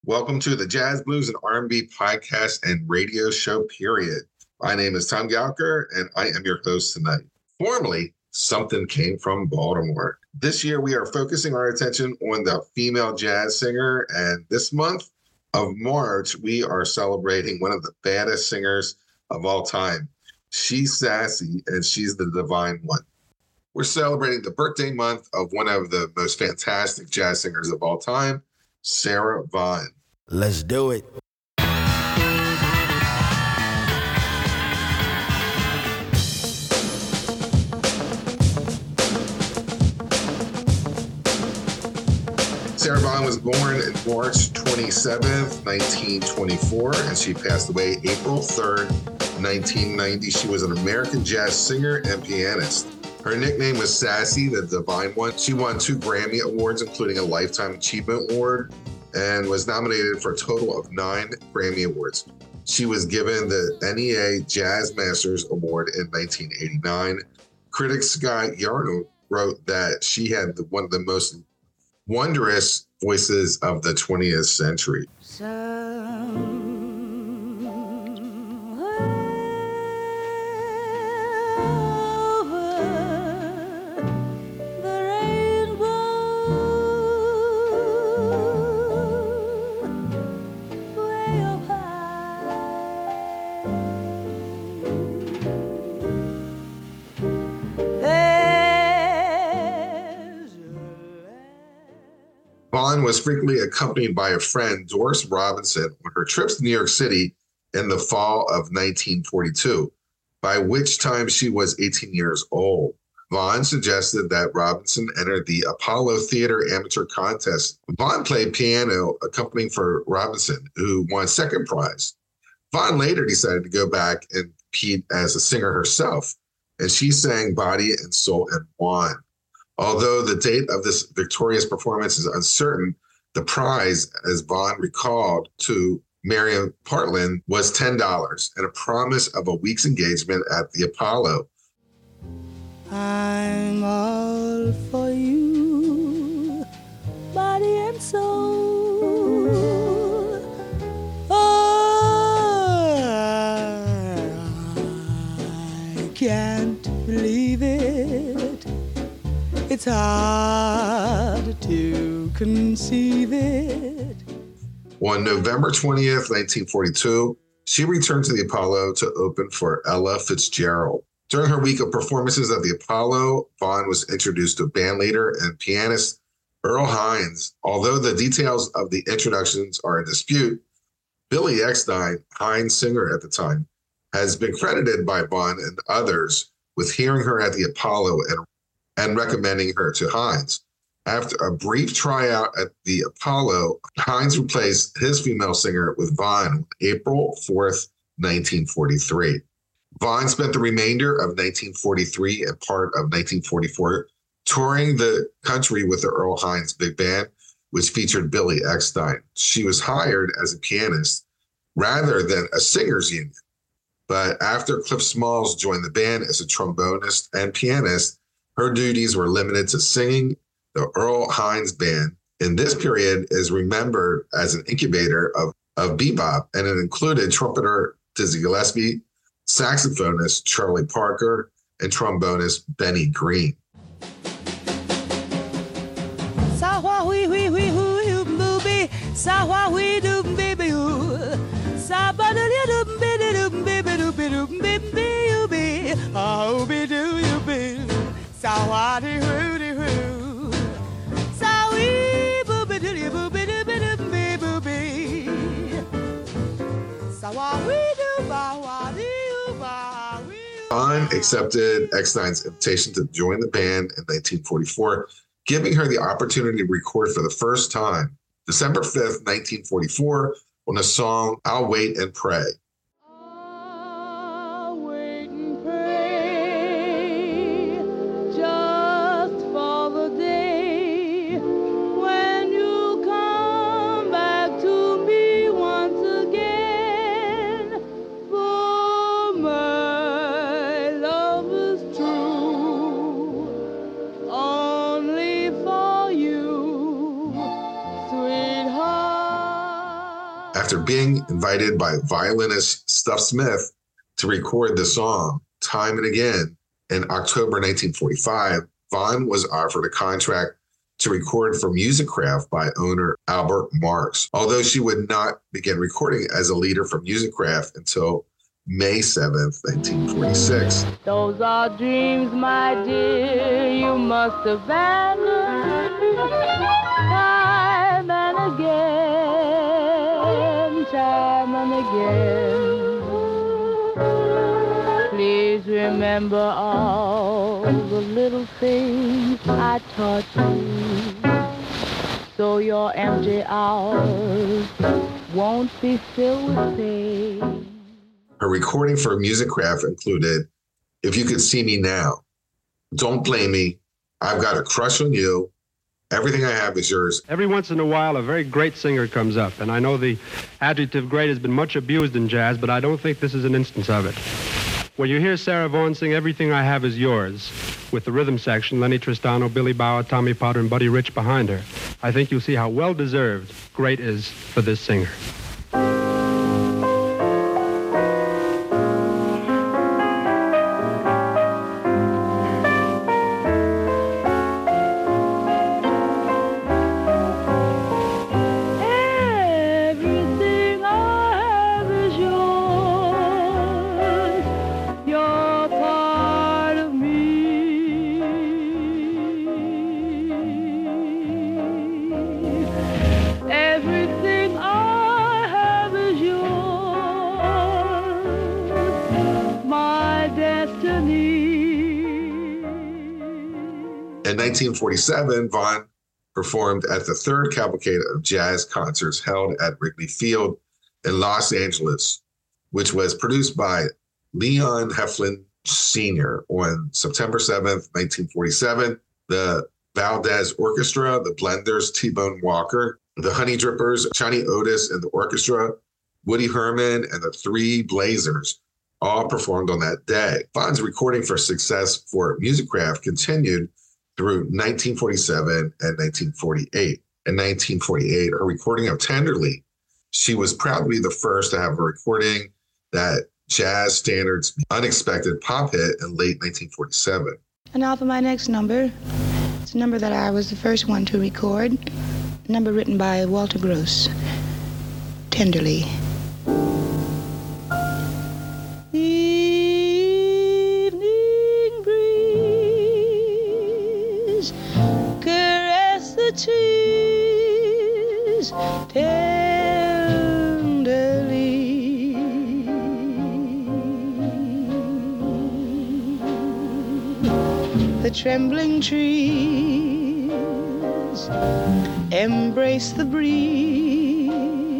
Welcome to the Jazz Blues and R&B podcast and radio show period. My name is Tom Gallagher, and I am your host tonight. Formerly, Something Came from Baltimore. This year, we are focusing our attention on the female jazz singer, and this month of March, we are celebrating one of the baddest singers of all time. She's sassy, and she's the divine one. We're celebrating the birthday month of one of the most fantastic jazz singers of all time, Sarah Vaughan. Let's do it. Sarah Vaughan was born on March 27th, 1924, and she passed away April 3rd, 1990. She was an American jazz singer and pianist. Her nickname was Sassy, the Divine One. She won 2 Grammy Awards, including a Lifetime Achievement Award, and was nominated for a total of 9 Grammy Awards. She was given the NEA Jazz Masters Award in 1989. Critic Scott Yarno wrote that she had one of the most wondrous voices of the 20th century. Vaughan was frequently accompanied by a friend, Doris Robinson, on her trips to New York City in the fall of 1942, by which time she was 18 years old. Vaughan suggested that Robinson enter the Apollo Theater Amateur Contest. Vaughan played piano, accompanying for Robinson, who won second prize. Vaughan later decided to go back and compete as a singer herself, and she sang Body and Soul and won. Although the date of this victorious performance is uncertain, the prize, as Vaughan recalled to Miriam Partland, was $10 and a promise of a week's engagement at the Apollo. I'm all for you, body and soul. Oh, I can't believe it. It's hard to conceive it. On November 20th, 1942, she returned to the Apollo to open for Ella Fitzgerald. During her week of performances at the Apollo, Vaughan was introduced to bandleader and pianist Earl Hines. Although the details of the introductions are in dispute, Billy Eckstine, Hines' singer at the time, has been credited by Vaughan and others with hearing her at the Apollo and recommending her to Hines. After a brief tryout at the Apollo, Hines replaced his female singer with Vaughan on April 4th, 1943. Vaughan spent the remainder of 1943 and part of 1944 touring the country with the Earl Hines Big Band, which featured Billy Eckstine. She was hired as a pianist rather than a singers union. But after Cliff Smalls joined the band as a trombonist and pianist, her duties were limited to singing the Earl Hines Band. In this period is remembered as an incubator of bebop, and it included trumpeter Dizzy Gillespie, saxophonist Charlie Parker, and trombonist Benny Green. Vaughan accepted Eckstine's invitation to join the band in 1944, giving her the opportunity to record for the first time, December 5th, 1944, on the song I'll Wait and Pray. After being invited by violinist Stuff Smith to record the song time and again in October 1945, Vaughn was offered a contract to record for Musicraft by owner Albert Marks, although she would not begin recording as a leader for Musicraft until May 7th, 1946. Those are dreams, my dear, you must abandon time and again, time and again. Please remember all the little things I taught you, so your empty hours won't be filled with pain. Her recording for Musicraft included If You Could See Me Now, Don't Blame Me, I've Got a Crush on You, Everything I Have Is Yours. Every once in a while, a very great singer comes up, and I know the adjective great has been much abused in jazz, but I don't think this is an instance of it. When you hear Sarah Vaughan sing Everything I Have Is Yours, with the rhythm section, Lenny Tristano, Billy Bauer, Tommy Potter, and Buddy Rich behind her, I think you'll see how well-deserved great is for this singer. In 1947, Vaughn performed at the third cavalcade of jazz concerts held at Wrigley Field in Los Angeles, which was produced by Leon Heflin Sr. on September 7th, 1947. The Valdez Orchestra, the Blenders, T-Bone Walker, the Honey Drippers, Johnny Otis and the orchestra, Woody Herman, and the Three Blazers all performed on that day. Vaughn's recording for success for Musicraft continued through 1947 and 1948. In 1948, her recording of Tenderly, she was proud to be the first to have a recording that jazz standards unexpected pop hit in late 1947. And now for my next number. It's a number that I was the first one to record, a number written by Walter Gross, Tenderly. Caress the trees tenderly. The trembling trees embrace the breeze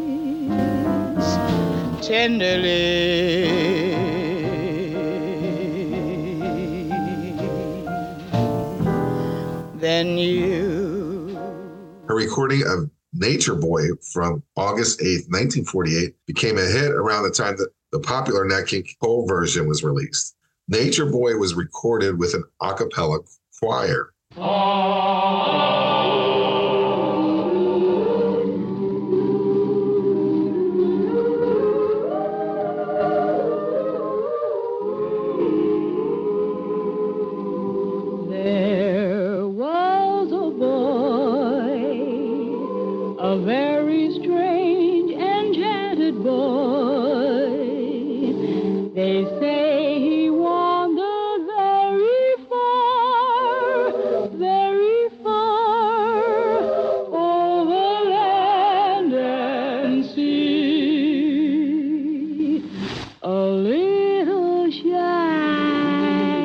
tenderly. Then you. Her recording of Nature Boy from August 8th, 1948 became a hit around the time that the popular Nat King Cole version was released. Nature Boy was recorded with an a cappella choir. A very strange, enchanted boy. They say he wandered very far over land and sea. A little shy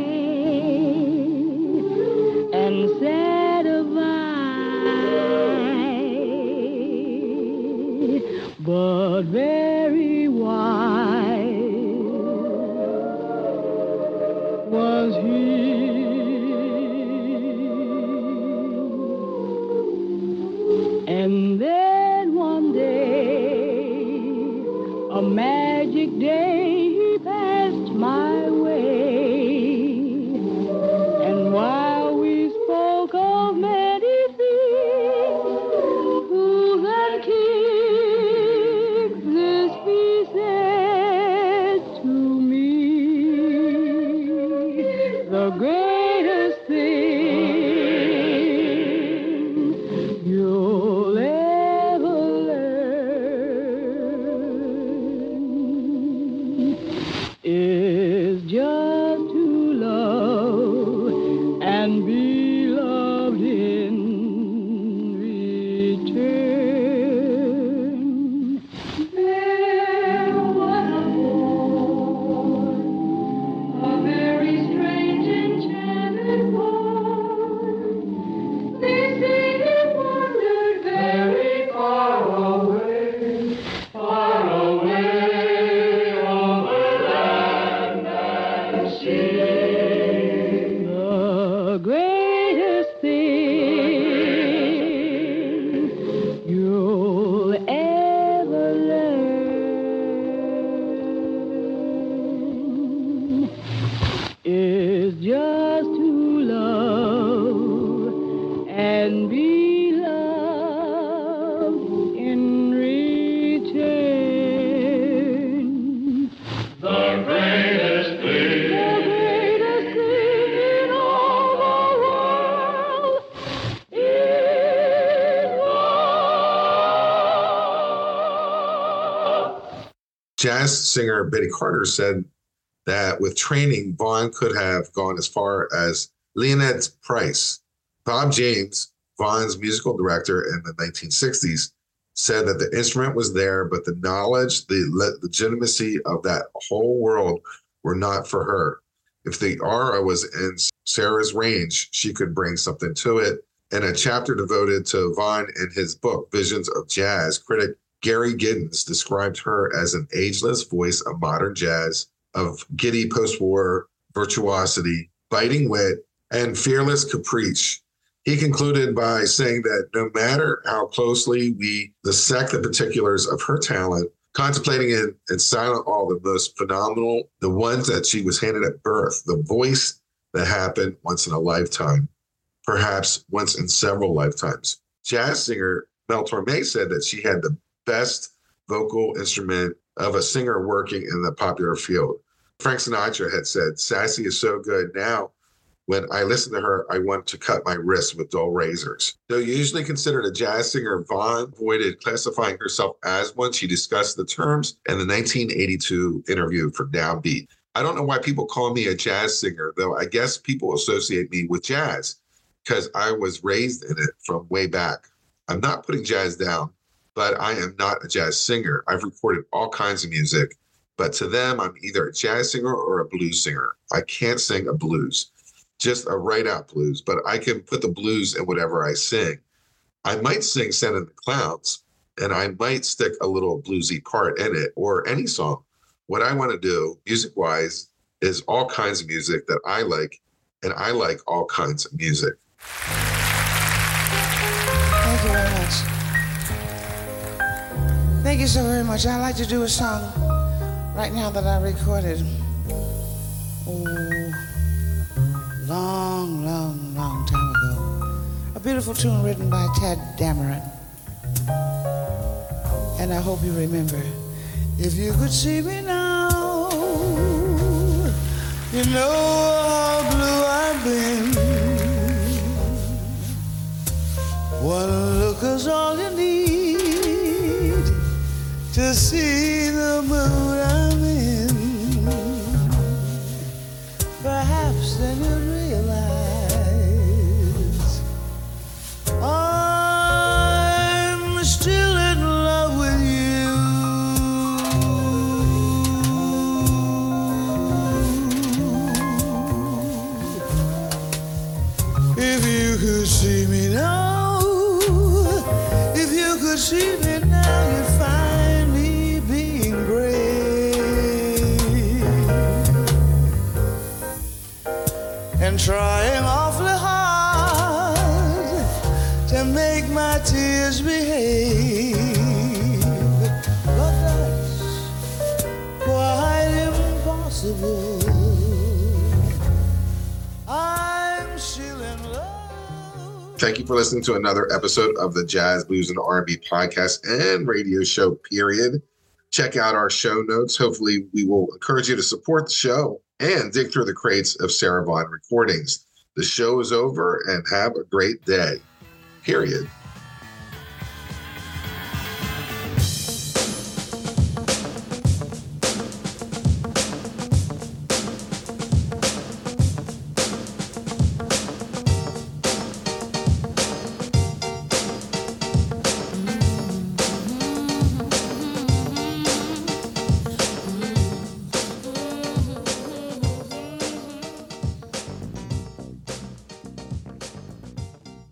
and sad of but very wise was he. And then one day, a magic day, he passed my way. And while we spoke of many things, fools and kings, Jazz singer Betty Carter said that with training, Vaughn could have gone as far as Leonard Price. Bob James, Vaughn's musical director in the 1960s, said that the instrument was there, but the knowledge, the legitimacy of that whole world were not for her. If the aura was in Sarah's range, she could bring something to it. In a chapter devoted to Vaughn in his book, Visions of Jazz, critic Gary Giddens described her as an ageless voice of modern jazz, of giddy post-war virtuosity, biting wit, and fearless caprice. He concluded by saying that no matter how closely we dissect the particulars of her talent, contemplating in silent awe the most phenomenal, the ones that she was handed at birth, the voice that happened once in a lifetime, perhaps once in several lifetimes. Jazz singer Mel Torme said that she had the best vocal instrument of a singer working in the popular field. Frank Sinatra had said, "Sassy is so good now, when I listen to her, I want to cut my wrists with dull razors." Though usually considered a jazz singer, Vaughn avoided classifying herself as one. She discussed the terms in the 1982 interview for Downbeat. "I don't know why people call me a jazz singer, though I guess people associate me with jazz because I was raised in it from way back. I'm not putting jazz down, but I am not a jazz singer. I've recorded all kinds of music, but to them, I'm either a jazz singer or a blues singer. I can't sing a blues. Just a right-out blues, but I can put the blues in whatever I sing. I might sing Santa and the Clowns, and I might stick a little bluesy part in it, or any song. What I want to do, music-wise, is all kinds of music that I like, and I like all kinds of music." Thank you very much. Thank you so very much. I'd like to do a song right now that I recorded. Long time ago. A beautiful tune written by Tad Dameron. And I hope you remember. If you could see me now, you know how blue I've been. One look is all you need to see the mood I'm in. Perhaps then you'd realize I'm still in love with you. If you could see me now, if you could see me now, you'd find me being brave and trying awfully hard to make my tears behave. But that's quite impossible. I'm still in love. Thank you for listening to another episode of the Jazz, Blues, and R&B podcast and radio show, period. Check out our show notes. Hopefully, we will encourage you to support the show and dig through the crates of Sarah Vaughan recordings. The show is over, and have a great day, period.